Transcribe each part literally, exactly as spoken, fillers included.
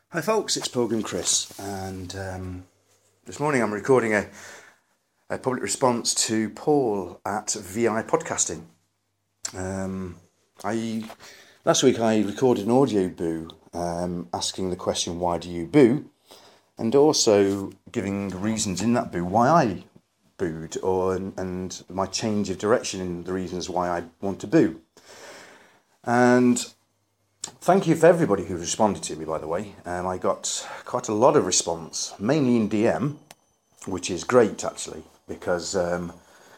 Hi folks, it's Pilgrim Chris, and um, this morning I'm recording a, a public response to Paul at V I Podcasting. Um, I last week I recorded an audio boo um, asking the question, why do you boo? And also giving reasons in that boo why I booed, or and my change of direction in the reasons why I want to boo. And thank you for everybody who responded to me, by the way. Um, I got quite a lot of response, mainly in D M, which is great actually, because um,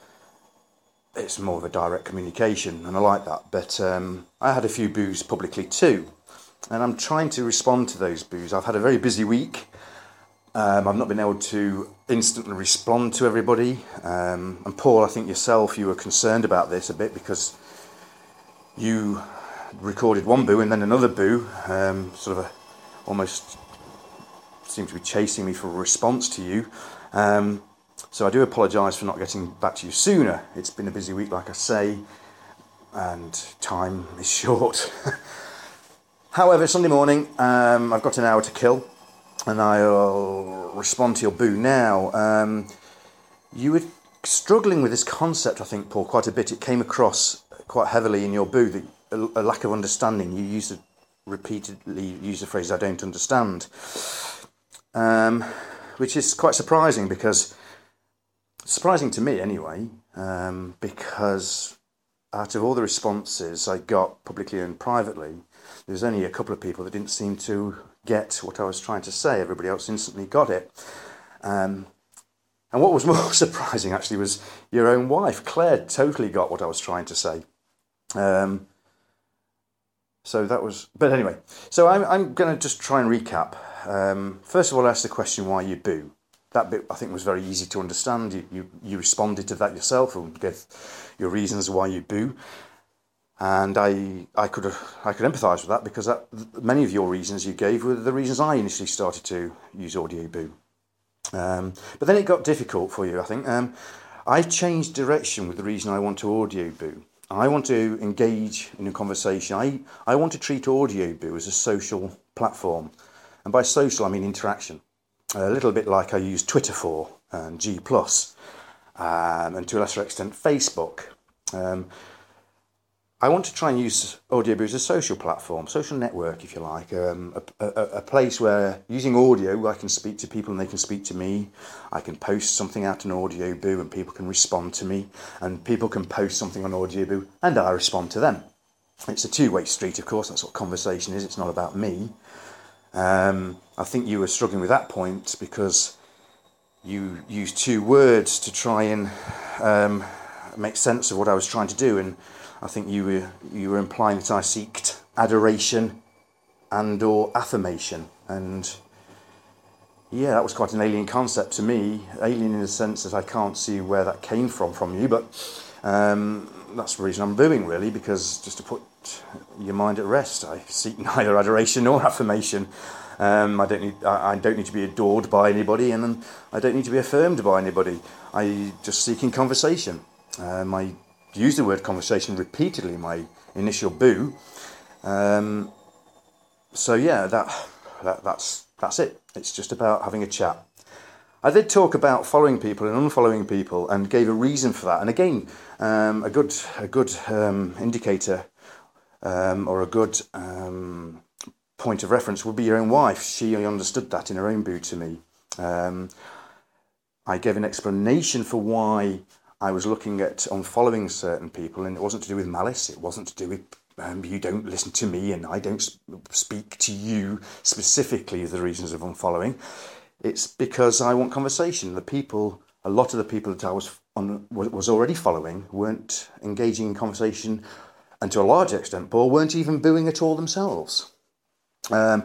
it's more of a direct communication and I like that. But um, I had a few boos publicly too, and I'm trying to respond to those boos. I've had a very busy week. Um, I've not been able to instantly respond to everybody. Um, and Paul, I think yourself, you were concerned about this a bit because you recorded one boo and then another boo, um, sort of a, almost seemed to be chasing me for a response to you. Um, so I do apologise for not getting back to you sooner. It's been a busy week, like I say, and time is short. However, Sunday morning, um, I've got an hour to kill, and I'll respond to your boo now. Um, you were struggling with this concept, I think, Paul, quite a bit. It came across quite heavily in your boo, that a, a lack of understanding. You used to repeatedly use the phrase, I don't understand, um, which is quite surprising, because, surprising to me anyway, um, because out of all the responses I got publicly and privately, there was only a couple of people that didn't seem to get what I was trying to say. Everybody else instantly got it. Um, and what was more surprising actually was your own wife, Claire, totally got what I was trying to say. Um, so that was, but anyway, so I'm, I'm going to just try and recap. Um, first of all, I asked the question, why you boo? That bit I think was very easy to understand. You, you, you responded to that yourself and gave your reasons why you boo. And I, I could, I could empathise with that, because that, many of your reasons you gave were the reasons I initially started to use audio boo. Um, but then it got difficult for you, I think. Um, I changed direction with the reason I want to audio boo. I want to engage in a conversation. I, I want to treat audio boo as a social platform. And by social, I mean interaction. A little bit like I use Twitter for, and G plus, um, and to a lesser extent Facebook. Um, I want to try and use audio boo as a social platform, social network, if you like, um, a, a, a place where, using audio, I can speak to people and they can speak to me. I can post something out on audio boo and people can respond to me, and people can post something on audio boo and I respond to them. It's a two-way street, of course. That's what conversation is. It's not about me. Um, I think you were struggling with that point because you used two words to try and um, make sense of what I was trying to do, and I think you were you were implying that I seeked adoration and or affirmation, and yeah, that was quite an alien concept to me. Alien in the sense that I can't see where that came from from you, but um, that's the reason I'm booing, really, because just to put your mind at rest, I seek neither adoration nor affirmation. Um, I don't need I, I don't need to be adored by anybody, and I don't need to be affirmed by anybody. I just seeking conversation. Um, I use the word conversation repeatedly in my initial boo. Um, so yeah, that, that that's that's it. It's just about having a chat. I did talk about following people and unfollowing people, and gave a reason for that. And again, um, a good a good um, indicator um, or a good um, point of reference would be your own wife. She understood that in her own boo to me. Um, I gave an explanation for why I was looking at unfollowing certain people, and it wasn't to do with malice. It wasn't to do with um, you don't listen to me and I don't speak to you specifically as the reasons of unfollowing. It's because I want conversation. The people, a lot of the people that I was on, was already following weren't engaging in conversation, and to a large extent, Paul, weren't even booing at all themselves. Um,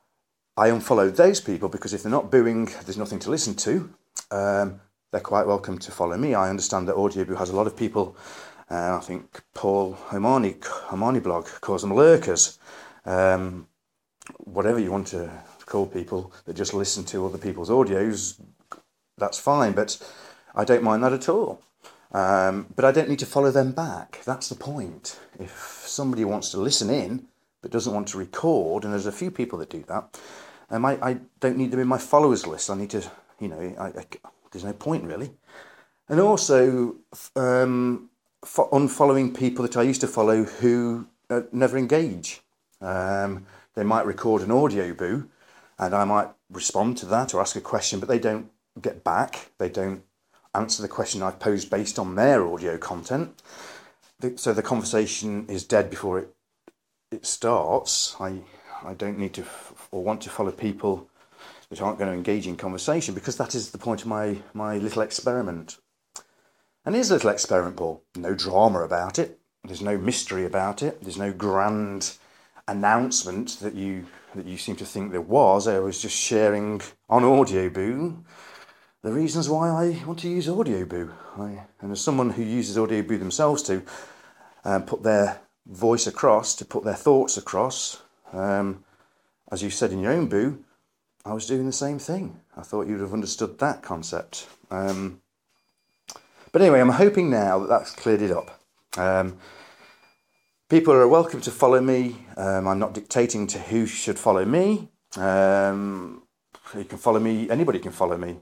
I unfollowed those people because if they're not booing, there's nothing to listen to. Um, they're quite welcome to follow me. I understand that Audioboo has a lot of people. Uh, I think Paul Homani, Homani blog calls them lurkers. Um, whatever you want to call people that just listen to other people's audios, that's fine, but I don't mind that at all. Um, but I don't need to follow them back. That's the point. If somebody wants to listen in but doesn't want to record, and there's a few people that do that, Um, I, I don't need them in my followers list. I need to, you know, I, I, there's no point really. And also um, fo- unfollowing people that I used to follow who uh, never engage. Um, they might record an audio boo and I might respond to that or ask a question, but they don't get back. They don't answer the question I've posed based on their audio content. The, so the conversation is dead before it it starts. I I don't need to f- or want to follow people that aren't going to engage in conversation, because that is the point of my, my little experiment. And here's a little experiment, Paul. No drama about it. There's no mystery about it. There's no grand announcement that you that you seem to think there was. I was just sharing on Audioboo the reasons why I want to use Audioboo. I, and as someone who uses Audioboo themselves to um, put their voice across, to put their thoughts across, um, as you said in your own boo, I was doing the same thing. I thought you'd have understood that concept. Um, but anyway, I'm hoping now that that's cleared it up. Um, people are welcome to follow me. Um, I'm not dictating to who should follow me. Um, you can follow me, anybody can follow me.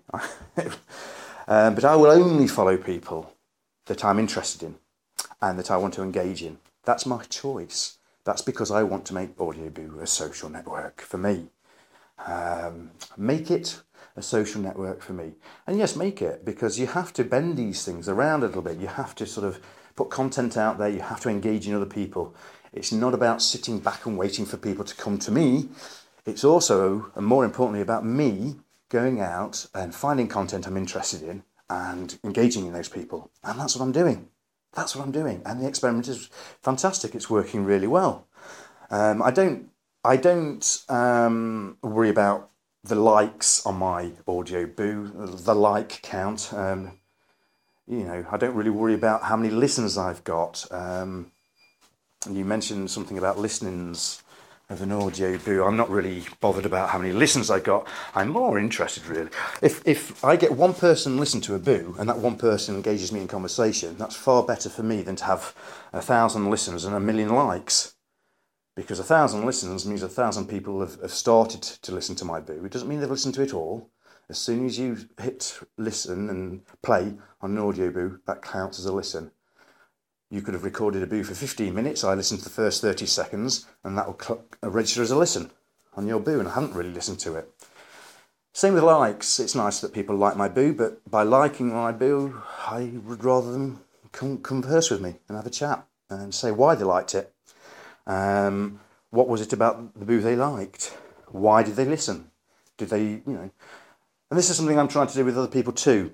um, but I will only follow people that I'm interested in and that I want to engage in. That's my choice. That's because I want to make Audioboo a social network for me. Um, make it a social network for me. And yes, make it, because you have to bend these things around a little bit. You have to sort of put content out there. You have to engage in other people. It's not about sitting back and waiting for people to come to me. It's also, and more importantly, about me going out and finding content I'm interested in and engaging in those people. And that's what I'm doing. That's what I'm doing. And the experiment is fantastic. It's working really well. Um, I don't I don't um, worry about the likes on my Audioboo, the like count. Um, you know, I don't really worry about how many listens I've got. Um, you mentioned something about listenings of an Audioboo. I'm not really bothered about how many listens I got. I'm more interested, really. If if I get one person listen to a boo and that one person engages me in conversation, that's far better for me than to have a thousand listens and a million likes. Because a thousand listens means a thousand people have, have started to listen to my boo. It doesn't mean they've listened to it all. As soon as you hit listen and play on an Audioboo, that counts as a listen. You could have recorded a boo for fifteen minutes. I listened to the first thirty seconds, and that will cl- register as a listen on your boo, and I haven't really listened to it. Same with likes. It's nice that people like my boo, but by liking my boo, I would rather them come converse with me and have a chat and say why they liked it. Um, what was it about the boo they liked? Why did they listen? Did they, you know? And this is something I'm trying to do with other people too.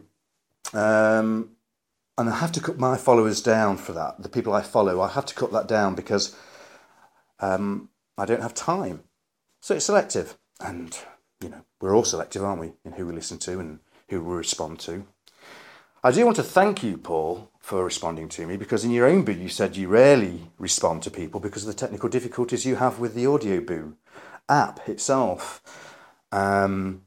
Um, and I have to cut my followers down for that. The people I follow, I have to cut that down because um, I don't have time. So it's selective. And, you know, we're all selective, aren't we, in who we listen to and who we respond to. I do want to thank you, Paul, for responding to me, because in your own boo you said you rarely respond to people because of the technical difficulties you have with the Audioboo app itself. Um,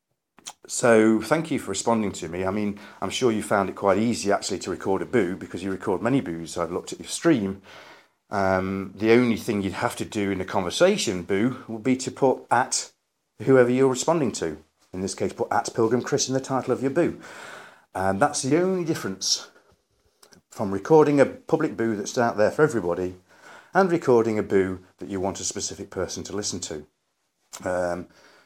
so thank you for responding to me. I mean, I'm sure you found it quite easy actually to record a boo because you record many boos. I've looked at your stream. Um, the only thing you'd have to do in a conversation boo would be to put at whoever you're responding to. In this case, put at Pilgrim Chris in the title of your boo. And that's the only difference from recording a public boo that's out there for everybody and recording a boo that you want a specific person to listen to. Um,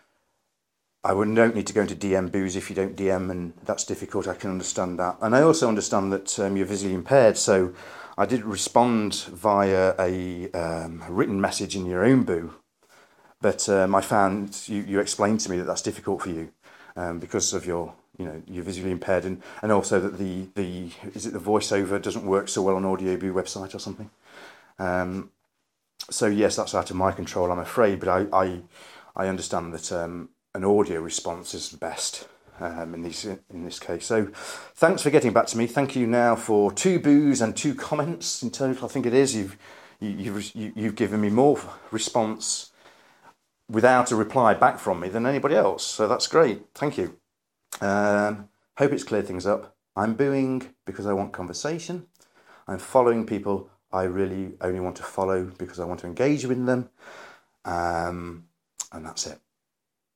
I would, don't need to go into D M boos if you don't D M, and that's difficult. I can understand that. And I also understand that um, you're visually impaired, so I did respond via a um, written message in your own boo. But um, I found you, you explained to me that that's difficult for you um, because of your... you know, you're visually impaired, and, and also that the, the, is it the voiceover doesn't work so well on Audioboo website or something. Um, so yes, that's out of my control, I'm afraid, but I, I, I understand that um, an audio response is the best um, in, these, in this case. So thanks for getting back to me. Thank you now for two boos and two comments in total, I think it is. You've, you, you've, you've given me more response without a reply back from me than anybody else. So that's great. Thank you. Um, hope it's cleared things up. I'm booing because I want conversation. I'm following people I really only want to follow because I want to engage with them. Um, and that's it.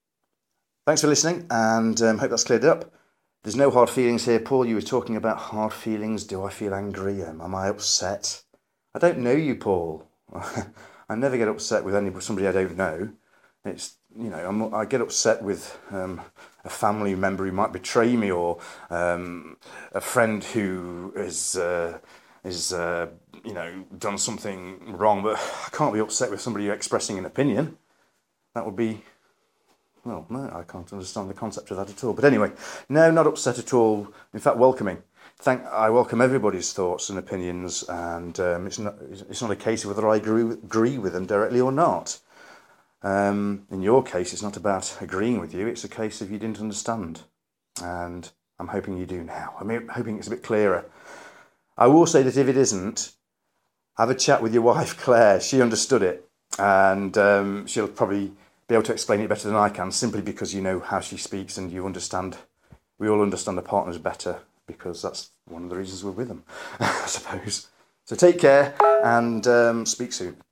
thanks for listening, and um, hope that's cleared up. There's no hard feelings here. Paul, you were talking about hard feelings. Do I feel angry? Um, am I upset? I don't know you, Paul. I never get upset with anybody, somebody I don't know. It's, you know, I'm, I get upset with um, a family member who might betray me, or um, a friend who is, uh, is uh, you know, done something wrong. But I can't be upset with somebody expressing an opinion. That would be, well, no, I can't understand the concept of that at all. But anyway, no, not upset at all. In fact, welcoming. Thank, I welcome everybody's thoughts and opinions, and um, it's not it's not a case of whether I agree with, agree with them directly or not. Um, in your case, it's not about agreeing with you, it's a case of you didn't understand. And I'm hoping you do now. I'm hoping it's a bit clearer. I will say that if it isn't, have a chat with your wife, Claire. She understood it, and um, she'll probably be able to explain it better than I can, simply because you know how she speaks and you understand. We all understand the partners better, because that's one of the reasons we're with them, I suppose. So take care, and um, speak soon.